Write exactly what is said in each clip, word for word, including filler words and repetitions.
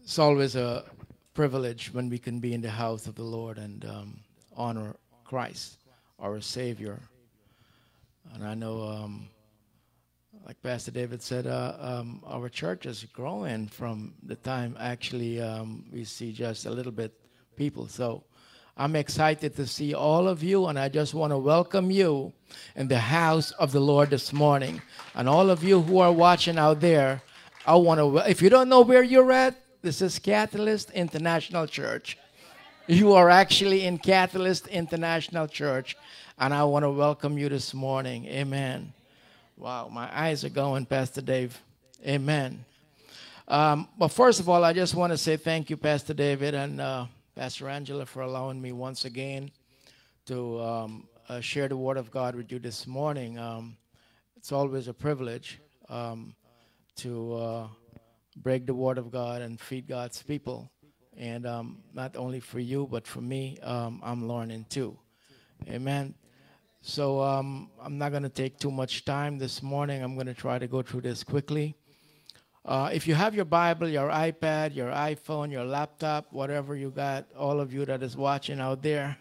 It's always a privilege when we can be in the house of the Lord and um, honor Christ, our Savior. And I know, um, like Pastor David said, uh, um, our church is growing from the time actually um, we see just a little bit people. So I'm excited to see all of you, and I just want to welcome you in the house of the Lord this morning. And all of you who are watching out there, I want to, if you don't know where you're at, this is Catalyst International Church. You are actually in Catalyst International Church, and I want to welcome you this morning. Amen. Wow, my eyes are going, Pastor Dave. Amen. Um, but first of all, I just want to say thank you, Pastor David and uh, Pastor Angela, for allowing me once again to um, uh, share the Word of God with you this morning. Um, it's always a privilege um, to uh, break the Word of God and feed God's people. And um, not only for you, but for me, um, I'm learning too. Amen. So um, I'm not going to take too much time this morning. I'm going to try to go through this quickly. Uh, if you have your Bible, your iPad, your iPhone, your laptop, whatever you got, all of you that is watching out there,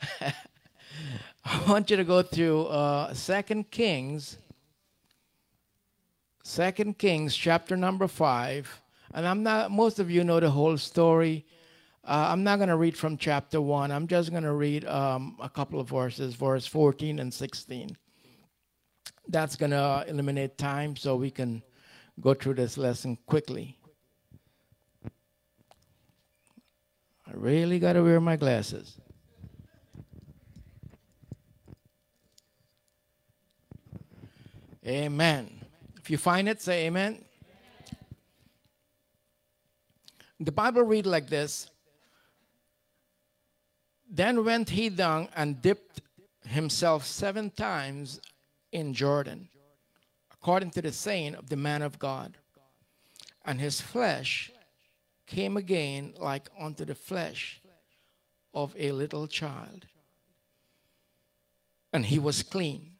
I want you to go to uh, Second Kings, Second Kings, chapter number five. And I'm not. Most of you know the whole story. Uh, I'm not going to read from chapter one. I'm just going to read um, a couple of verses, verse fourteen and sixteen. That's going to eliminate time so we can go through this lesson quickly. I really got to wear my glasses. Amen. If you find it, say amen. The Bible reads like this. Then went he down and dipped himself seven times in Jordan, according to the saying of the man of God. And his flesh came again like unto the flesh of a little child. And he was clean.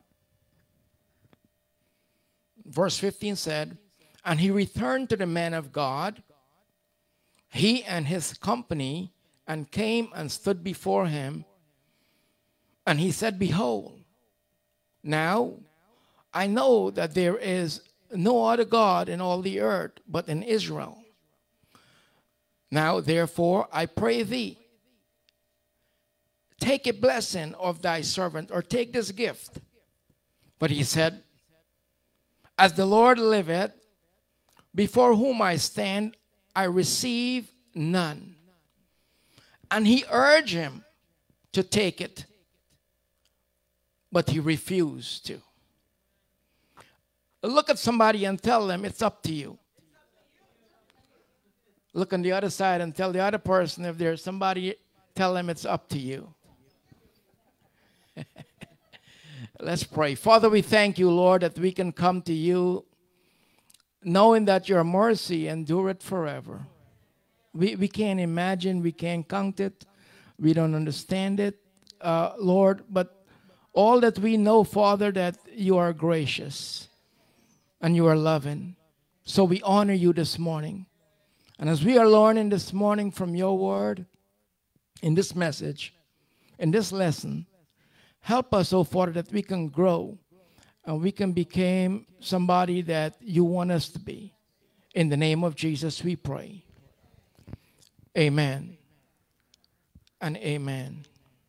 Verse fifteen said, and he returned to the man of God, he and his company, and came and stood before him. And he said, behold, now I know that there is no other God in all the earth but in Israel. Now therefore I pray thee, take a blessing of thy servant, or take this gift. But he said, as the Lord liveth, before whom I stand, I receive none. And he urged him to take it, but he refused to. Look at somebody and tell them it's up to you. Look on the other side and tell the other person, if there's somebody, tell them it's up to you. Let's pray. Father, we thank you, Lord, that we can come to you knowing that your mercy endureth forever. We, we can't imagine, we can't count it, we don't understand it, uh, Lord, but all that we know, Father, that you are gracious and you are loving. So we honor you this morning. And as we are learning this morning from your word, in this message, in this lesson, help us, oh Father, that we can grow and we can become somebody that you want us to be. In the name of Jesus we pray. Amen and amen.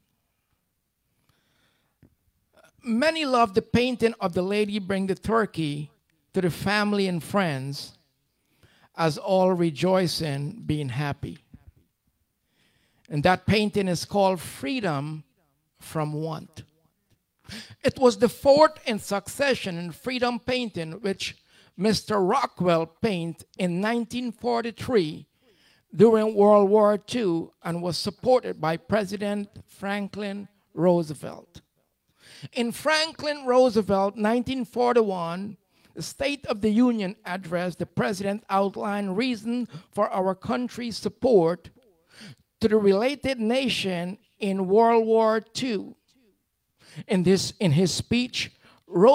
Many love the painting of the lady bring the turkey to the family and friends as all rejoicing, being happy. And that painting is called Freedom from Want. It was the fourth in succession in freedom painting which Mister Rockwell painted in nineteen forty-three during World War Two and was supported by President Franklin Roosevelt. In Franklin Roosevelt nineteen forty-one, the State of the Union address, the president outlined reason for our country's support to the related nation in World War Two. In this, in his speech,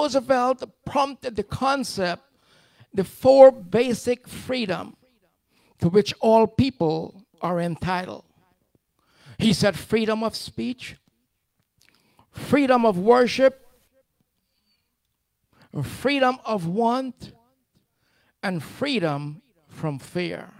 Roosevelt prompted the concept, the four basic freedom: to which all people are entitled. He said freedom of speech, freedom of worship, freedom of want, and freedom from fear.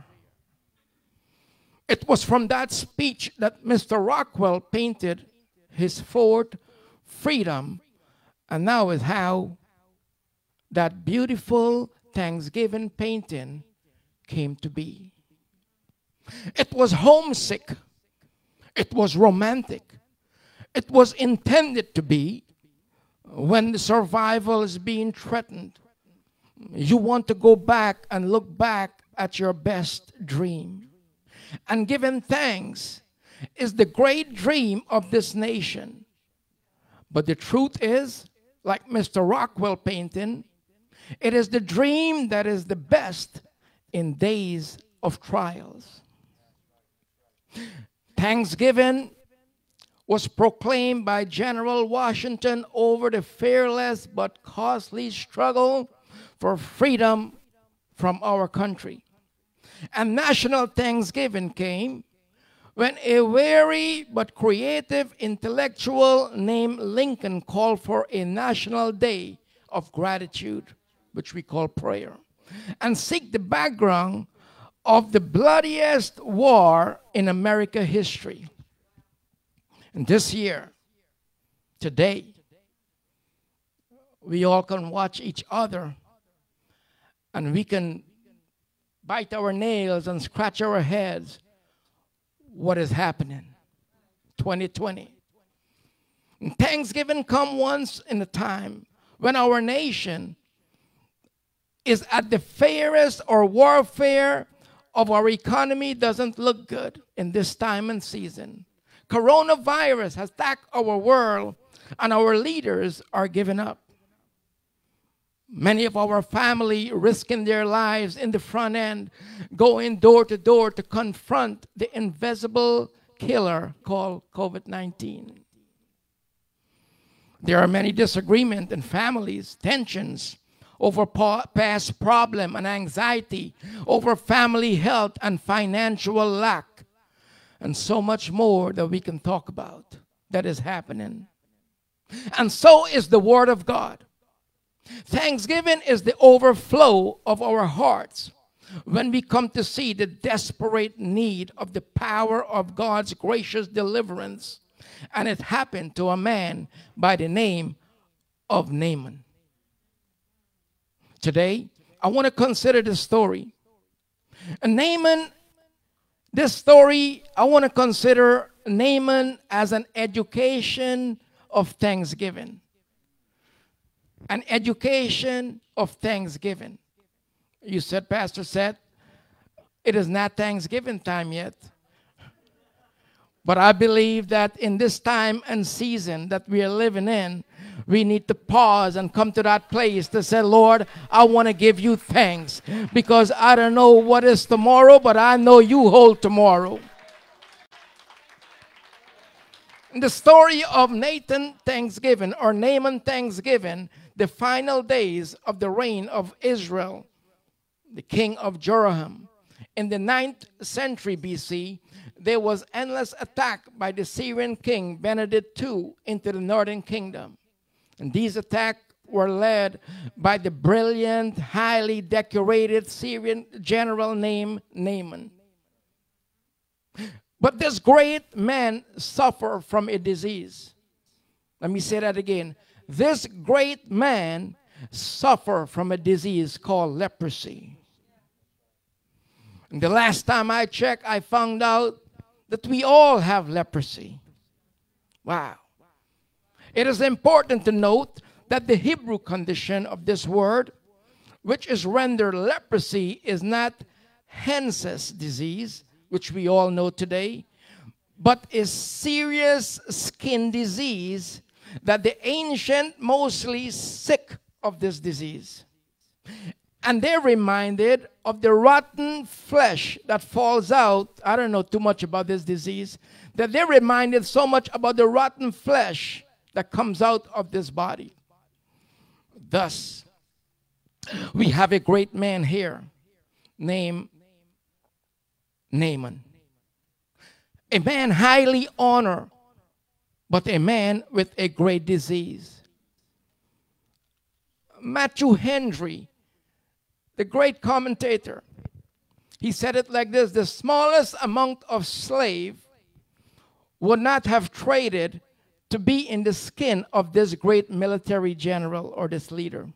It was from that speech that Mister Rockwell painted his fourth freedom, and now is how that beautiful Thanksgiving painting came to be. It was homesick. It was romantic. It was intended to be when the survival is being threatened. You want to go back and look back at your best dream. And giving thanks is the great dream of this nation. But the truth is, like Mister Rockwell painting, it is the dream that is the best in days of trials. Thanksgiving was proclaimed by General Washington over the fearless but costly struggle for freedom from our country. And National Thanksgiving came when a wary but creative intellectual named Lincoln called for a national day of gratitude, which we call prayer, and seek the background of the bloodiest war in American history. And this year, today, we all can watch each other and we can bite our nails and scratch our heads. What is happening? twenty twenty. And Thanksgiving come once in a time when our nation is at the fairest or warfare of our economy doesn't look good in this time and season. Coronavirus has attacked our world and our leaders are giving up. Many of our family risking their lives in the front end, going door to door to confront the invisible killer called COVID nineteen. There are many disagreements in families, tensions over past problem and anxiety, over family health and financial lack, and so much more that we can talk about that is happening. And so is the Word of God. Thanksgiving is the overflow of our hearts when we come to see the desperate need of the power of God's gracious deliverance. And it happened to a man by the name of Naaman. Today, I want to consider this story. And Naaman, this story, I want to consider Naaman as an education of thanksgiving. An education of thanksgiving. You said, Pastor said, it is not Thanksgiving time yet. But I believe that in this time and season that we are living in, we need to pause and come to that place to say, Lord, I want to give you thanks because I don't know what is tomorrow, but I know you hold tomorrow. In the story of Nathan Thanksgiving or Naaman Thanksgiving, the final days of the reign of Israel, the king of Jehoram, in the ninth century B C, there was endless attack by the Syrian king Benedict the Second into the northern kingdom. And these attacks were led by the brilliant, highly decorated Syrian general named Naaman. But this great man suffered from a disease. Let me say that again. This great man suffered from a disease called leprosy. And the last time I checked, I found out that we all have leprosy. Wow. It is important to note that the Hebrew condition of this word, which is rendered leprosy, is not Hansen's disease, which we all know today, but is serious skin disease that the ancient mostly sick of this disease. And they're reminded of the rotten flesh that falls out. I don't know too much about this disease. That they're reminded so much about the rotten flesh that comes out of this body. Thus, we have a great man here named Naaman. A man highly honored, but a man with a great disease. Matthew Henry, the great commentator, he said it like this: the smallest amount of slave would not have traded to be in the skin of this great military general or this leader.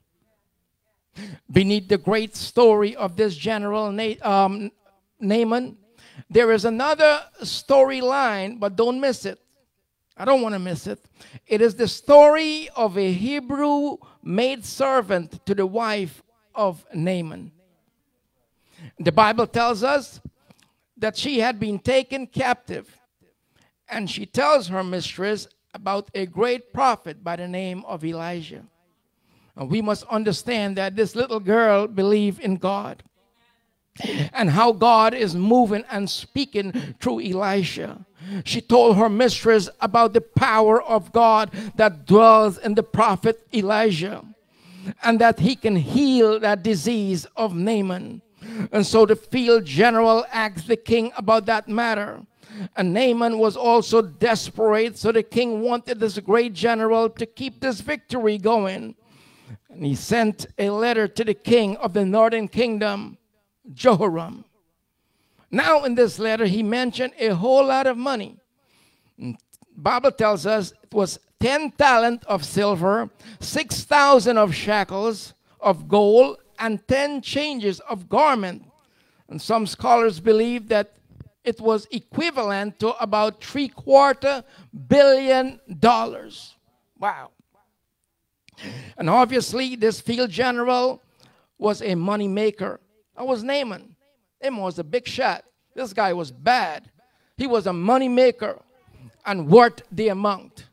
Beneath the great story of this general Na- um, Naaman, there is another storyline, but don't miss it. I don't want to miss it. It is the story of a Hebrew maidservant to the wife of Naaman. The Bible tells us that she had been taken captive, and she tells her mistress about a great prophet by the name of Elijah. And we must understand that this little girl believed in God and how God is moving and speaking through Elisha. She told her mistress about the power of God that dwells in the prophet Elijah, and that he can heal that disease of Naaman. And so the field general asked the king about that matter. And Naaman was also desperate, so the king wanted this great general to keep this victory going. And he sent a letter to the king of the northern kingdom, Jehoram. Now in this letter, he mentioned a whole lot of money. The Bible tells us it was ten talent of silver, six thousand of shekels of gold, and ten changes of garment. And some scholars believe that it was equivalent to about three quarter billion dollars. Wow. And obviously, this field general was a money maker. That was Naaman. Naaman was a big shot. This guy was bad. He was a money maker and worth the amount.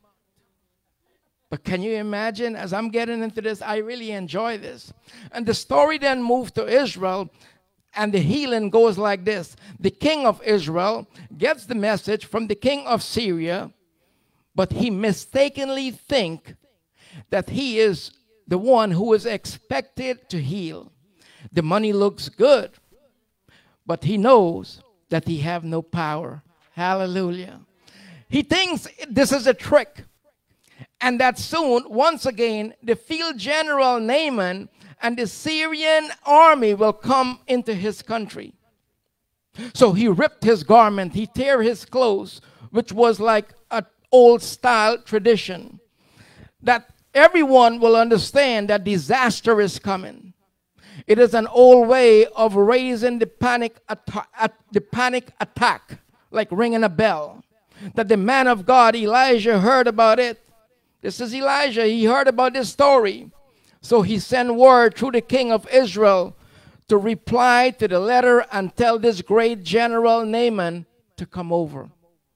But can you imagine, as I'm getting into this, I really enjoy this. And the story then moved to Israel, and the healing goes like this. The king of Israel gets the message from the king of Syria, but he mistakenly thinks that he is the one who is expected to heal. The money looks good, but he knows that he have no power. Hallelujah. He thinks this is a trick. And that soon, once again, the field general Naaman and the Syrian army will come into his country. So he ripped his garment, he tear his clothes, which was like an old style tradition, that everyone will understand that disaster is coming. It is an old way of raising the panic, atta- the panic attack, like ringing a bell. That the man of God, Elijah, heard about it. This is Elijah. He heard about this story. So he sent word through the king of Israel to reply to the letter and tell this great general Naaman to come over.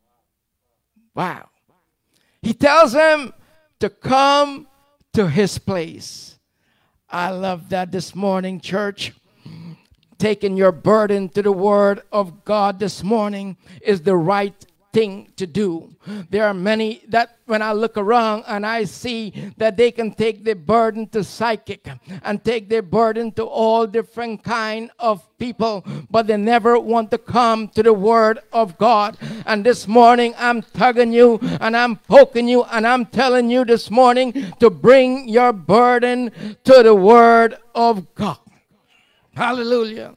Wow. He tells him to come to his place. I love that this morning, church. Taking your burden to the word of God this morning is the right thing to do. There are many that when I look around and I see that they can take their burden to psychic and take their burden to all different kind of people, but they never want to come to the word of God. And this morning I'm tugging you and I'm poking you and I'm telling you this morning to bring your burden to the word of God. Hallelujah.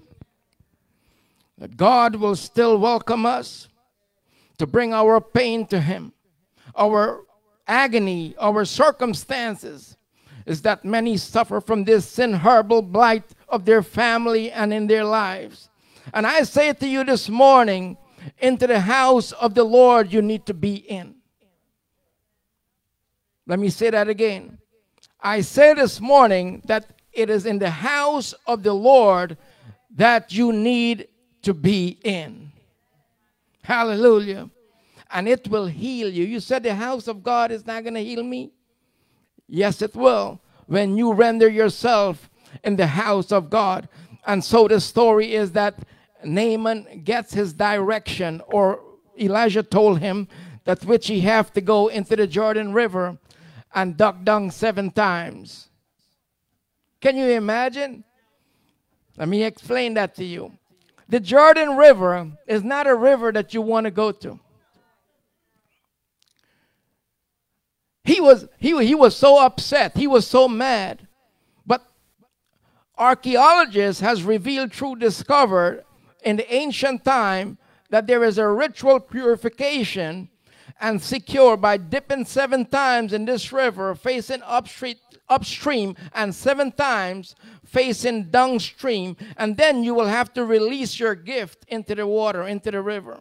That God will still welcome us to bring our pain to him, our agony, our circumstances, is that many suffer from this sin horrible blight of their family and in their lives. And I say to you this morning, into the house of the Lord you need to be in. Let me say that again. I say this morning that it is in the house of the Lord that you need to be in. Hallelujah. And it will heal you. You said the house of God is not going to heal me? Yes, it will. When you render yourself in the house of God. And so the story is that Naaman gets his direction, or Elijah told him that which he have to go into the Jordan River and duck down seven times. Can you imagine? Let me explain that to you. The Jordan River is not a river that you want to go to. He was, he, he was so upset. He was so mad. But archaeologists has revealed, true discovered in the ancient time, that there is a ritual purification and secure by dipping seven times in this river, facing upstream, upstream and seven times facing downstream, and then you will have to release your gift into the water, into the river,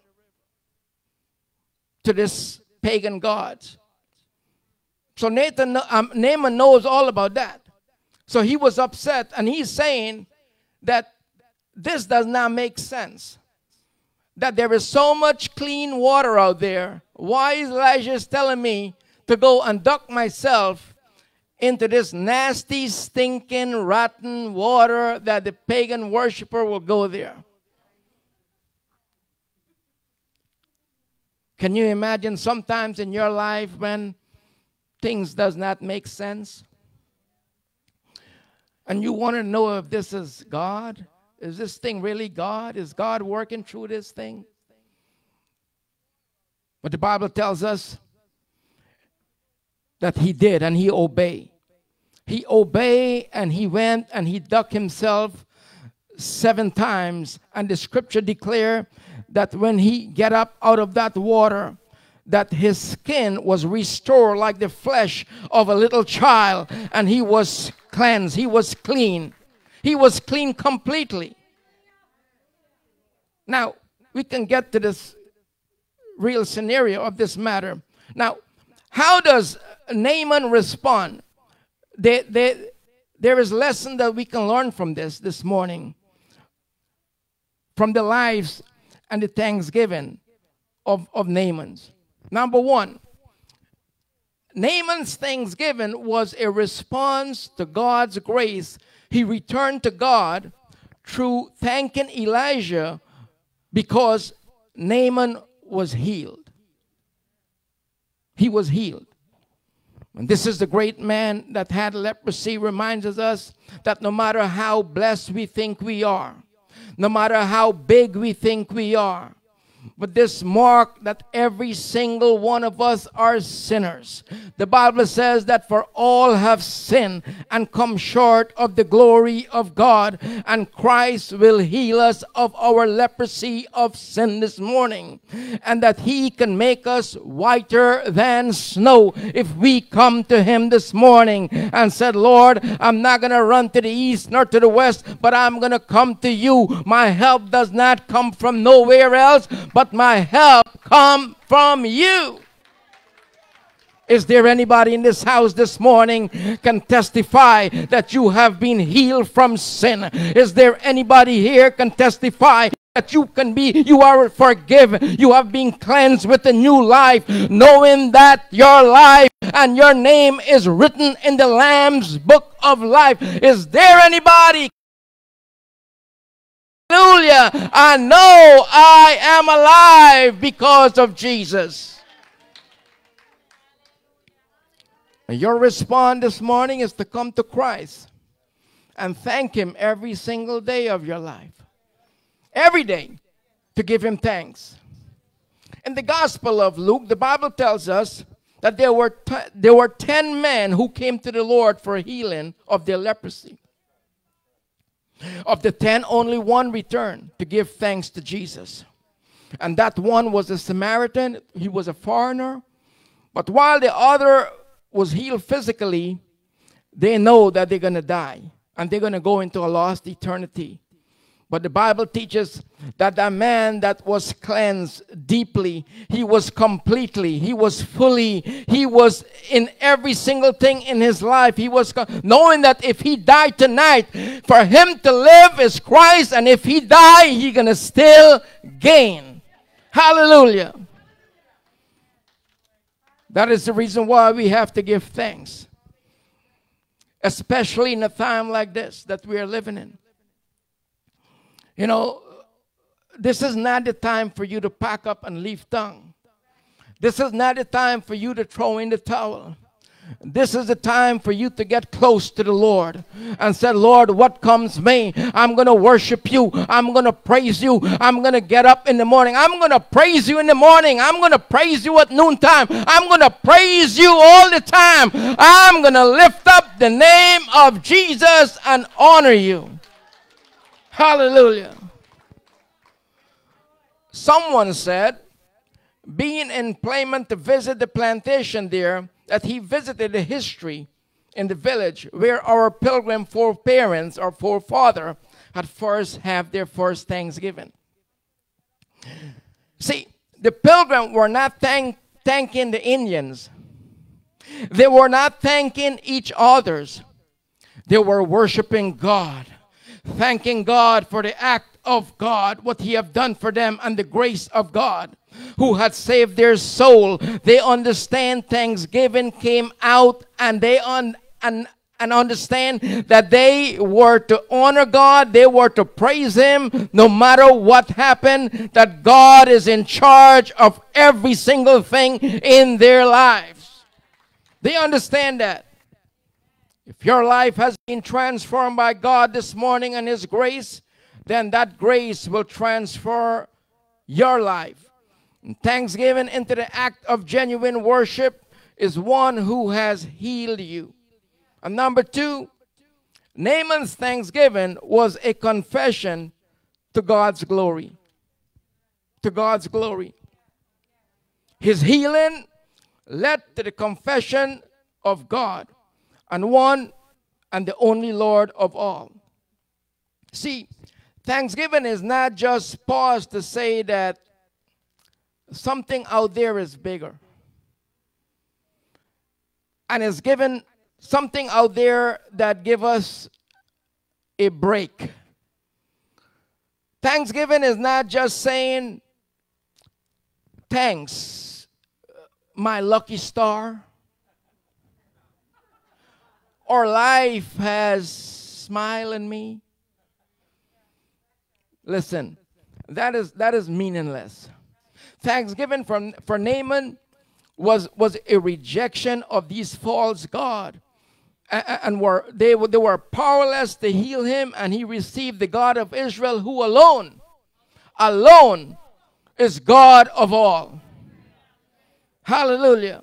to this pagan god. So Nathan, um, Naaman knows all about that. So he was upset, and he's saying that this does not make sense. That there is so much clean water out there. Why is Elijah telling me to go and duck myself into this nasty, stinking, rotten water that the pagan worshiper will go there? Can you imagine sometimes in your life when things does not make sense? And you want to know if this is God? Is this thing really God? Is God working through this thing? But the Bible tells us that he did, and he obeyed. He obeyed, and he went, and he dug himself seven times. And the scripture declare that when he get up out of that water, that his skin was restored like the flesh of a little child, and he was cleansed. He was clean. He was clean completely. Now, we can get to this real scenario of this matter. Now, how does Naaman respond? They, they, there is a lesson that we can learn from this this morning, from the lives and the thanksgiving of, of Naaman's. Number one, Naaman's thanksgiving was a response to God's grace. He returned to God through thanking Elijah because Naaman was healed. He was healed. And this is the great man that had leprosy, reminds us that no matter how blessed we think we are, no matter how big we think we are, but this mark that every single one of us are sinners. The Bible says that for all have sinned and come short of the glory of God, and Christ will heal us of our leprosy of sin this morning, and that he can make us whiter than snow if we come to him this morning and said, Lord, I'm not going to run to the east nor to the west, but I'm going to come to you. My help does not come from nowhere else, but my help come from you. Is there anybody in this house this morning can testify that you have been healed from sin? Is there anybody here can testify that you can be, you are forgiven, you have been cleansed with a new life, knowing that your life and your name is written in the Lamb's book of life? Is there anybody? Hallelujah. I know I am alive because of Jesus. And your response this morning is to come to Christ and thank him every single day of your life. Every day to give him thanks. In the Gospel of Luke, the Bible tells us that there were, t- there were ten men who came to the Lord for healing of their leprosy. Of the ten, only one returned to give thanks to Jesus. And that one was a Samaritan. He was a foreigner. But while the other was healed physically, they know that they're going to die. And they're going to go into a lost eternity. But the Bible teaches that that man that was cleansed deeply, he was completely, he was fully, he was in every single thing in his life. He was knowing that if he died tonight, for him to live is Christ, and if he die, he's going to still gain. Hallelujah. That is the reason why we have to give thanks, especially in a time like this that we are living in. You know, this is not the time for you to pack up and leave town. This is not the time for you to throw in the towel. This is the time for you to get close to the Lord and say, Lord, what comes me? I'm going to worship you. I'm going to praise you. I'm going to get up in the morning. I'm going to praise you in the morning. I'm going to praise you at noontime. I'm going to praise you all the time. I'm going to lift up the name of Jesus and honor you. Hallelujah. Someone said, being in Plymouth to visit the plantation there, that he visited the history in the village where our pilgrim foreparents or forefather had first have their first Thanksgiving. See, the pilgrim were not thank, thanking the Indians. They were not thanking each others. They were worshiping God, thanking God for the act of God, what he have done for them, and the grace of God who had saved their soul. They understand Thanksgiving came out, and they un, and, and understand that they were to honor God, they were to praise him no matter what happened, that God is in charge of every single thing in their lives. They understand that. If your life has been transformed by God this morning and his grace, then that grace will transfer your life. And thanksgiving into the act of genuine worship is one who has healed you. And number two, Naaman's thanksgiving was a confession to God's glory. To God's glory. His healing led to the confession of God, and one and the only Lord of all. See, thanksgiving is not just pause to say that something out there is bigger, and is given something out there that give us a break. Thanksgiving is not just saying thanks, my lucky star, or life has smiled on me. Listen, that is that is meaningless. Thanksgiving from, for Naaman was, was a rejection of these false gods. And, and were, they, they were powerless to heal him, and he received the God of Israel, who alone, alone is God of all. Hallelujah.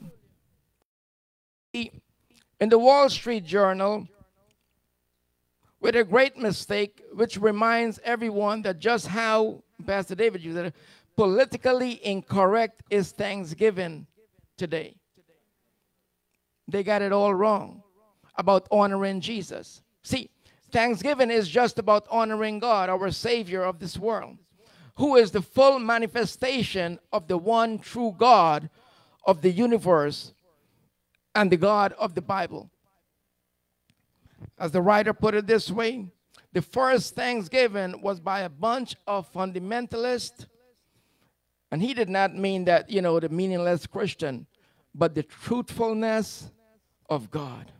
In the Wall Street Journal, with a great mistake, which reminds everyone that just how, Pastor David used it, politically incorrect is Thanksgiving today. They got it all wrong about honoring Jesus. See, Thanksgiving is just about honoring God, our Savior of this world, who is the full manifestation of the one true God of the universe and the God of the Bible. As the writer put it this way, the first Thanksgiving was by a bunch of fundamentalists. And he did not mean that, you know, the meaningless Christian, but the truthfulness of God.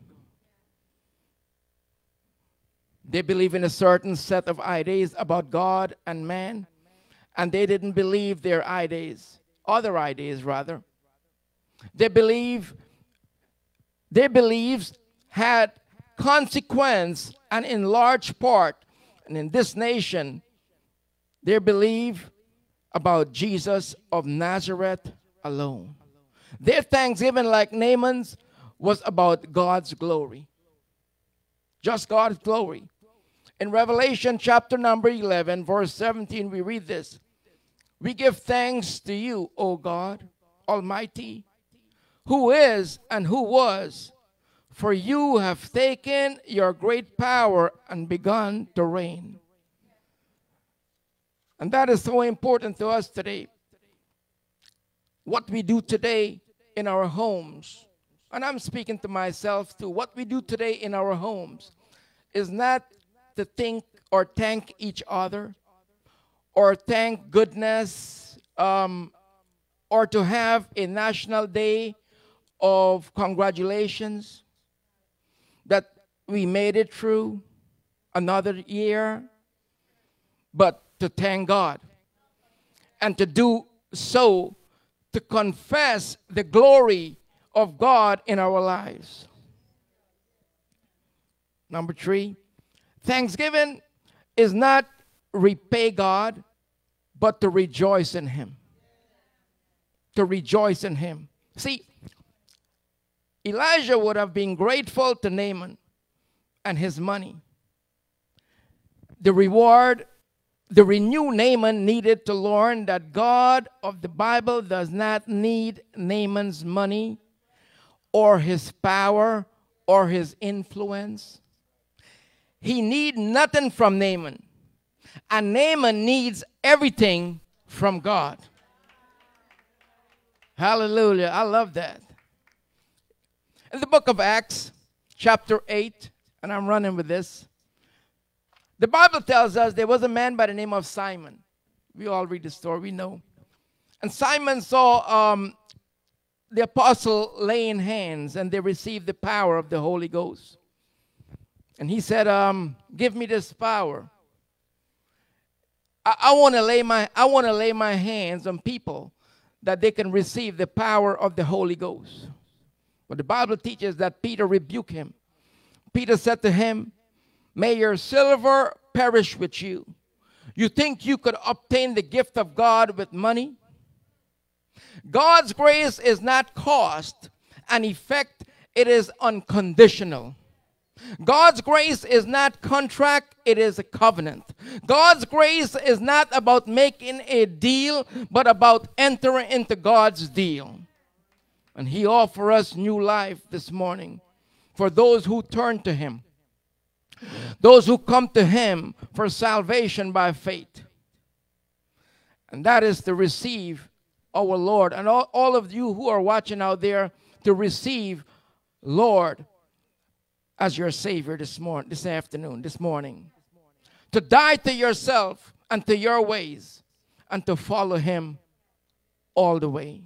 They believe in a certain set of ideas about God and man, and they didn't believe their ideas, other ideas rather. They believe, their beliefs had consequence, and in large part, and in this nation, they believe about Jesus of Nazareth alone. Their thanksgiving, like Naaman's, was about God's glory. Just God's glory. In Revelation chapter number eleven, verse seventeen, we read this. We give thanks to you, O God, Almighty, who is and who was, for you have taken your great power and begun to reign. And that is so important to us today. What we do today in our homes, and I'm speaking to myself too, what we do today in our homes is not to think or thank each other, or thank goodness, um, or to have a national day of congratulations that we made it through another year, but to thank God, and to do so to confess the glory of God in our lives. Number three, thanksgiving is not repay God, but to rejoice in him. To rejoice in him. See, Elijah would have been grateful to Naaman and his money. The reward, the renewed Naaman needed to learn that God of the Bible does not need Naaman's money or his power or his influence. He need nothing from Naaman. And Naaman needs everything from God. Hallelujah. I love that. In the book of Acts, chapter eight, and I'm running with this, the Bible tells us there was a man by the name of Simon. We all read the story, we know. And Simon saw um, the apostle laying hands, and they received the power of the Holy Ghost. And he said, um, give me this power. I, I want to lay my I want to lay my hands on people that they can receive the power of the Holy Ghost. But the Bible teaches that Peter rebuked him. Peter said to him, may your silver perish with you. You think you could obtain the gift of God with money? God's grace is not cost and effect. It is unconditional. God's grace is not contract, it is a covenant. God's grace is not about making a deal, but about entering into God's deal. And he offers us new life this morning for those who turn to him. Those who come to him for salvation by faith. And that is to receive our Lord. And all, all of you who are watching out there, to receive Lord as your Savior this morning, this afternoon, this morning. To die to yourself and to your ways and to follow him all the way.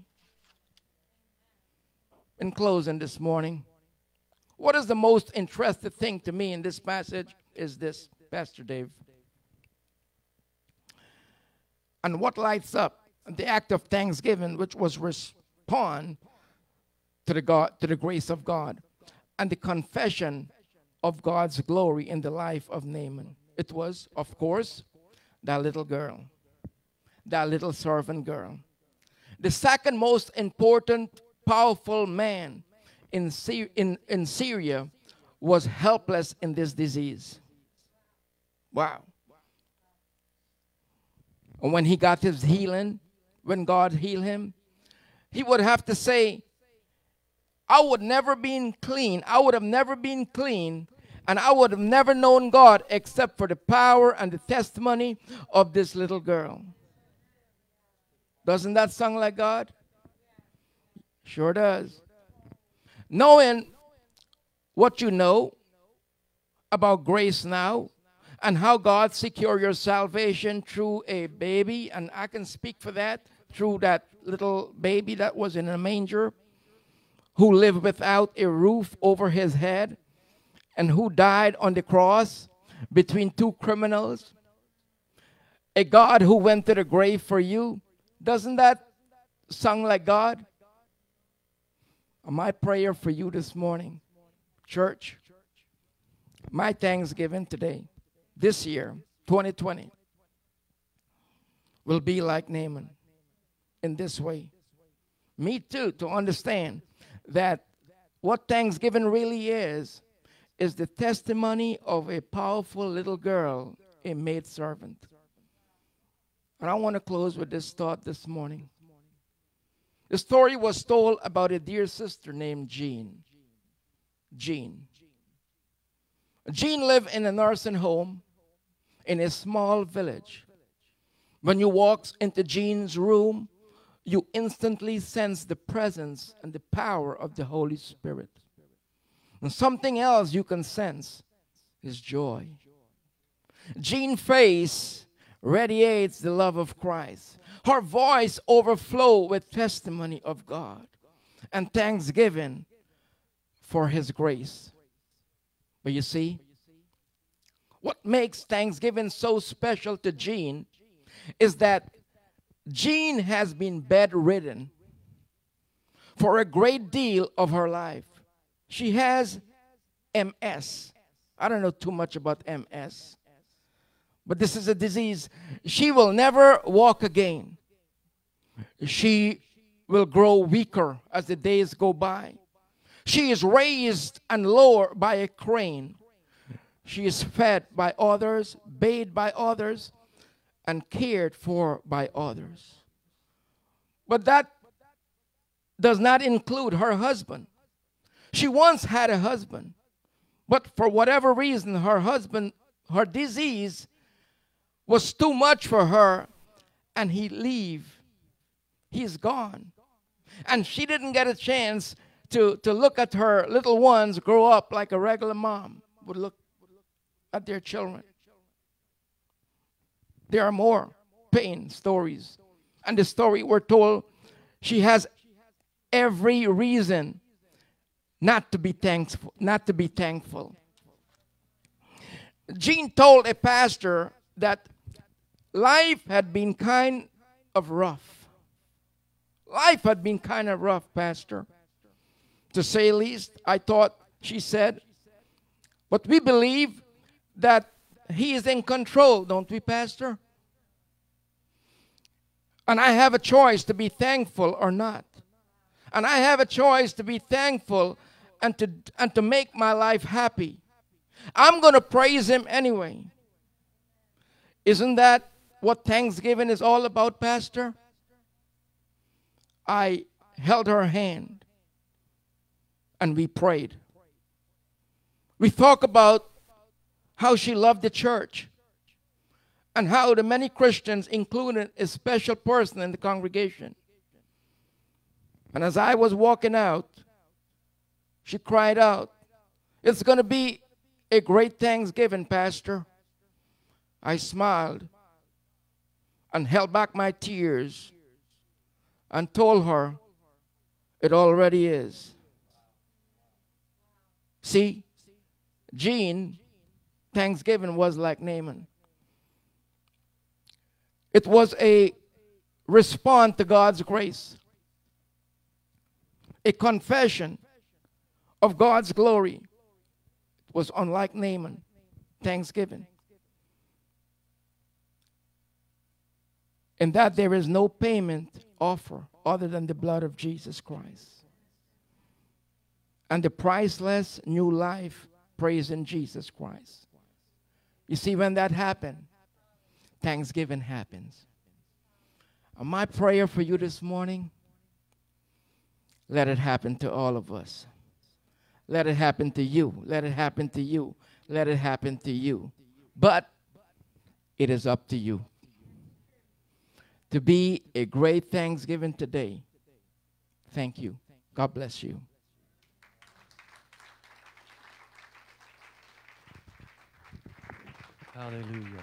In closing this morning, what is the most interesting thing to me in this passage is this, Pastor Dave. And what lights up the act of thanksgiving, which was respond to the God, to the grace of God, and the confession of God's glory in the life of Naaman. It was, of course, that little girl, that little servant girl. The second most important, powerful man in, Sy- in, in Syria was helpless in this disease. Wow. And when he got his healing, when God healed him, he would have to say, I would never been clean. I would have never been clean. And I would have never known God except for the power and the testimony of this little girl. Doesn't that sound like God? Sure does. Knowing what you know about grace now and how God secured your salvation through a baby, and I can speak for that, through that little baby that was in a manger, who lived without a roof over his head, and who died on the cross between two criminals. A God who went to the grave for you. Doesn't that sound like God? My prayer for you this morning, church, my thanksgiving today, this year, twenty twenty, will be like Naaman in this way. Me too, to understand that what thanksgiving really is, is the testimony of a powerful little girl, a maidservant. And I want to close with this thought this morning. The story was told about a dear sister named Jean. Jean. Jean lived in a nursing home in a small village. When you walk into Jean's room, you instantly sense the presence and the power of the Holy Spirit. And something else you can sense is joy. Jean's face radiates the love of Christ. Her voice overflows with testimony of God and thanksgiving for his grace. But you see, what makes Thanksgiving so special to Jean is that Jean has been bedridden for a great deal of her life. She has M S. I don't know too much about M S, but this is a disease. She will never walk again. She will grow weaker as the days go by. She is raised and lowered by a crane. She is fed by others, bathed by others, and cared for by others. But that does not include her husband. She once had a husband, but for whatever reason, her husband, her disease was too much for her, and he leave. He's gone. And she didn't get a chance to, to look at her little ones grow up like a regular mom would look at their children. There are more pain stories. And the story we're told, she has every reason not to be thankful, not to be thankful. Jean told a pastor that life had been kind of rough. Life had been kind of rough, Pastor. To say the least, I thought, she said, but we believe that he is in control, don't we, Pastor? And I have a choice to be thankful or not. And I have a choice to be thankful and to, and to make my life happy. I'm going to praise him anyway. Isn't that what Thanksgiving is all about, Pastor? I held her hand and we prayed. We talk about how she loved the church and how the many Christians included a special person in the congregation. And as I was walking out, she cried out, "It's going to be a great Thanksgiving, Pastor." I smiled and held back my tears and told her, it already is. See, Jean, Thanksgiving was like Naaman. It was a response to God's grace, a confession of God's glory. It was unlike Naaman, Thanksgiving. In that there is no payment offer other than the blood of Jesus Christ. And the priceless new life praising Jesus Christ. You see, when that happened, Thanksgiving happens. And my prayer for you this morning, let it happen to all of us. Let it happen to you. Let it happen to you. Let it happen to you. But it is up to you to be a great Thanksgiving today. Thank you. God bless you. Hallelujah.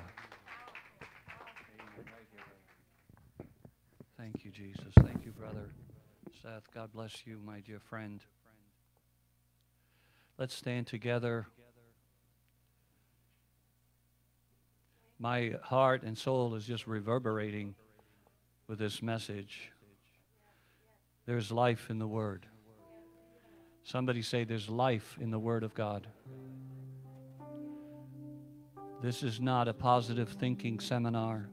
Thank you, Jesus. Thank you, Brother Seth. God bless you, my dear friend. Let's stand together. My heart and soul is just reverberating with this message. There's life in the Word. Somebody say there's life in the Word of God. This is not a positive thinking seminar.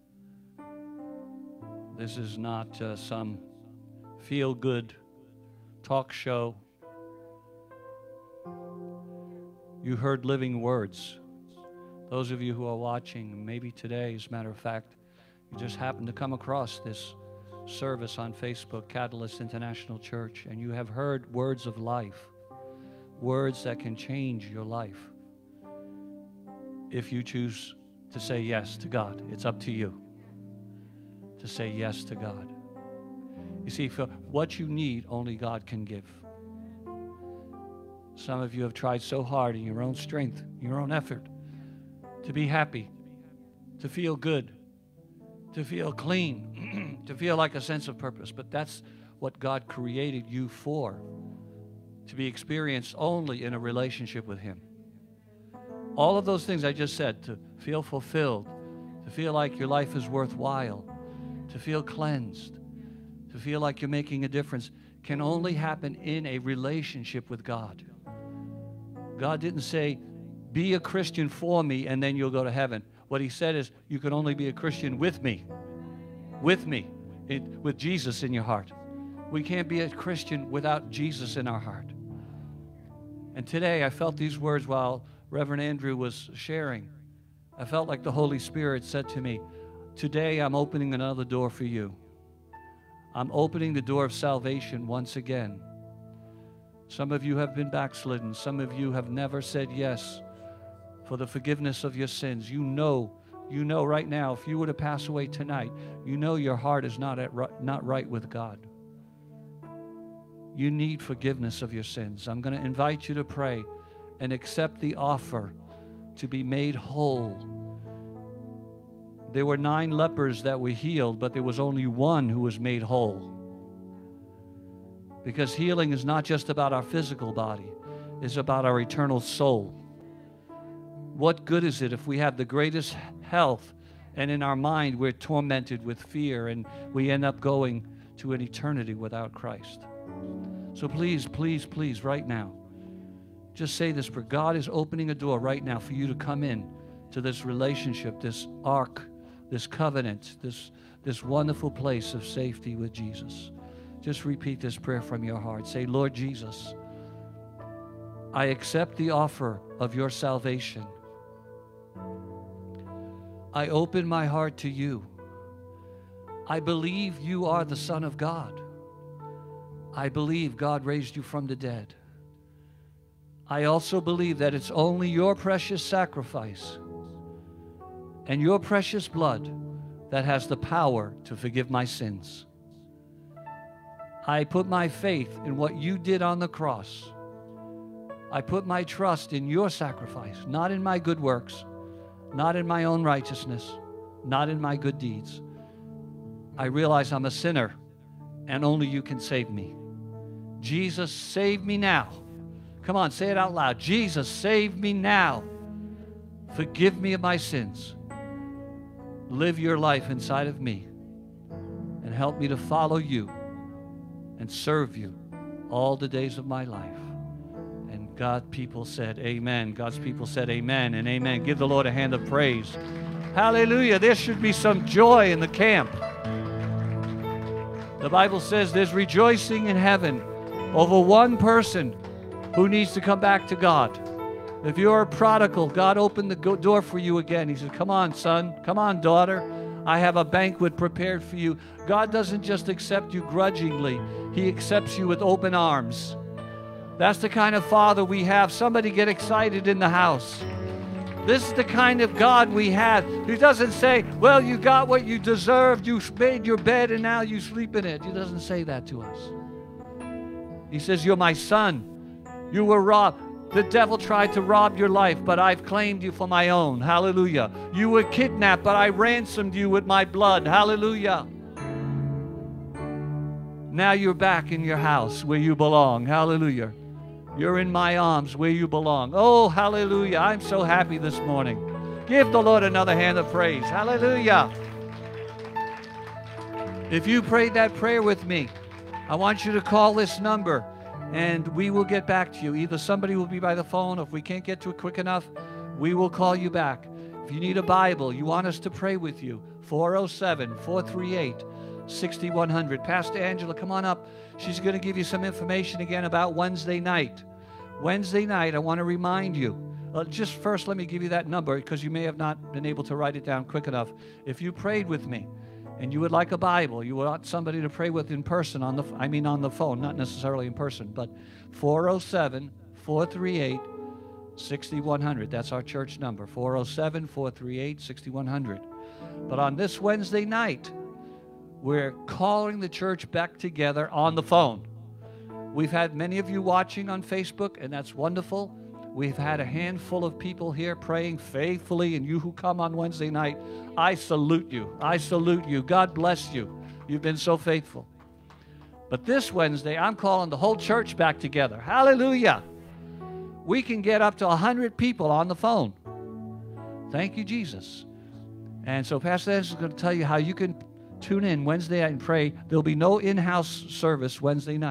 This is not uh, some feel-good talk show. You heard living words. Those of you who are watching, maybe today, as a matter of fact, you just happened to come across this service on Facebook, Catalyst International Church, and you have heard words of life, words that can change your life. If you choose to say yes to God, it's up to you to say yes to God. You see, for what you need, only God can give. Some of you have tried so hard in your own strength, your own effort, to be happy, to feel good, to feel clean, to feel like a sense of purpose. But that's what God created you for, to be experienced only in a relationship with Him. All of those things I just said, to feel fulfilled, to feel like your life is worthwhile, to feel cleansed, to feel like you're making a difference, can only happen in a relationship with God. God didn't say, be a Christian for me and then you'll go to heaven. What he said is, you can only be a Christian with me. With me. It, with Jesus in your heart. We can't be a Christian without Jesus in our heart. And today I felt these words while Reverend Andrew was sharing. I felt like the Holy Spirit said to me, today I'm opening another door for you. I'm opening the door of salvation once again. Some of you have been backslidden. Some of you have never said yes for the forgiveness of your sins. You know, you know right now, if you were to pass away tonight, you know your heart is not, at, not right with God. You need forgiveness of your sins. I'm going to invite you to pray and accept the offer to be made whole. There were nine lepers that were healed, but there was only one who was made whole. Because healing is not just about our physical body, it's about our eternal soul. What good is it if we have the greatest health and in our mind we're tormented with fear and we end up going to an eternity without Christ? So please, please, please, right now, just say this prayer. God is opening a door right now for you to come in to this relationship, this ark, this covenant, this, this wonderful place of safety with Jesus. Just repeat this prayer from your heart. Say, Lord Jesus, I accept the offer of your salvation. I open my heart to you. I believe you are the Son of God. I believe God raised you from the dead. I also believe that it's only your precious sacrifice and your precious blood that has the power to forgive my sins. I put my faith in what you did on the cross. I put my trust in your sacrifice, not in my good works, not in my own righteousness, not in my good deeds. I realize I'm a sinner and only you can save me. Jesus, save me now. Come on, say it out loud. Jesus, save me now. Forgive me of my sins. Live your life inside of me and help me to follow you and serve you all the days of my life. And God people said amen. God's people said amen and amen. Give the Lord a hand of praise. Hallelujah. There should be some joy in the camp. The Bible says there's rejoicing in heaven over one person who needs to come back to God. If you're a prodigal, God opened the door for you again. He said, come on, son. Come on, daughter. I have a banquet prepared for you. God doesn't just accept you grudgingly. He accepts you with open arms. That's the kind of Father we have. Somebody get excited in the house. This is the kind of God we have. He doesn't say, well, you got what you deserved. You made your bed and now you sleep in it. He doesn't say that to us. He says, you're my son. You were robbed. The devil tried to rob your life, but I've claimed you for my own. Hallelujah. You were kidnapped, but I ransomed you with my blood. Hallelujah. Now you're back in your house where you belong. Hallelujah. You're in my arms where you belong. Oh, hallelujah. I'm so happy this morning. Give the Lord another hand of praise. Hallelujah. If you prayed that prayer with me, I want you to call this number and we will get back to you. Either somebody will be by the phone, or if we can't get to it quick enough, we will call you back. If you need a Bible, you want us to pray with you, four oh seven, four three eight, six one zero zero. Pastor Angela, come on up. She's going to give you some information again about Wednesday night. Wednesday night, I want to remind you. Uh, just first, let me give you that number because you may have not been able to write it down quick enough. If you prayed with me and you would like a Bible, you want somebody to pray with in person, on the I mean on the phone, not necessarily in person, but four oh seven, four three eight, six one zero zero. That's our church number, four oh seven, four three eight, six one zero zero. But on this Wednesday night, we're calling the church back together on the phone. We've had many of you watching on Facebook, and that's wonderful. We've had a handful of people here praying faithfully, and you who come on Wednesday night, I salute you. I salute you. God bless you. You've been so faithful. But this Wednesday, I'm calling the whole church back together. Hallelujah. We can get up to one hundred people on the phone. Thank you, Jesus. And so Pastor Dennis is going to tell you how you can tune in Wednesday night and pray. There'll be no in-house service Wednesday night.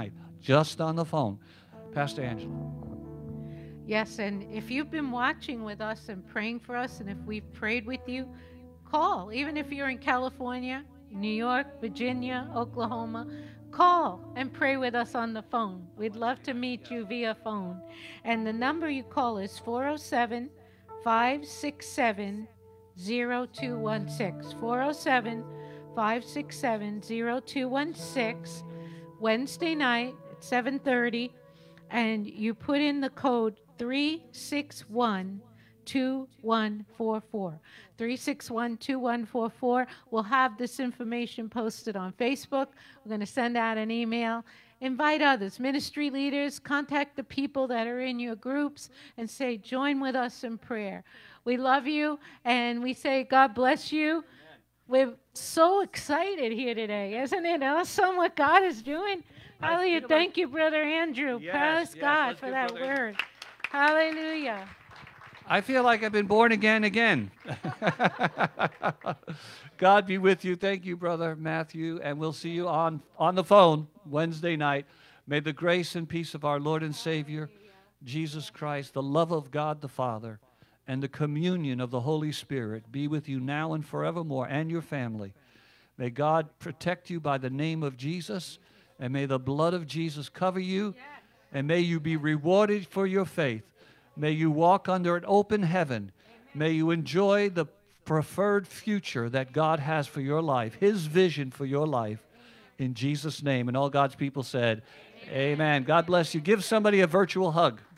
just on the phone. Pastor Angela. Yes, and if you've been watching with us and praying for us, and if we've prayed with you, call. Even if you're in California, New York, Virginia, Oklahoma, call and pray with us on the phone. We'd love to meet you via phone. And the number you call is four oh seven, five six seven, oh two one six. four oh seven, five six seven, oh two one six. Wednesday night at seven thirty. And you put in the code three six one, two one four four. three six one, two one four four. We'll have this information posted on Facebook. We're going to send out an email. Invite others, ministry leaders, contact the people that are in your groups and say, join with us in prayer. We love you, and we say, God bless you. We're so excited here today, isn't it? Awesome what God is doing. Hallelujah. Thank you, Brother Andrew. Yes, Praise yes, God for that Brother word. Hallelujah. I feel like I've been born again again. God be with you. Thank you, Brother Matthew. And we'll see you on, on the phone Wednesday night. May the grace and peace of our Lord and Savior, Jesus Christ, the love of God the Father, and the communion of the Holy Spirit be with you now and forevermore, and your family. May God protect you by the name of Jesus, and may the blood of Jesus cover you, and may you be rewarded for your faith. May you walk under an open heaven. May you enjoy the preferred future that God has for your life, His vision for your life, in Jesus' name. And all God's people said, amen. Amen. God bless you. Give somebody a virtual hug.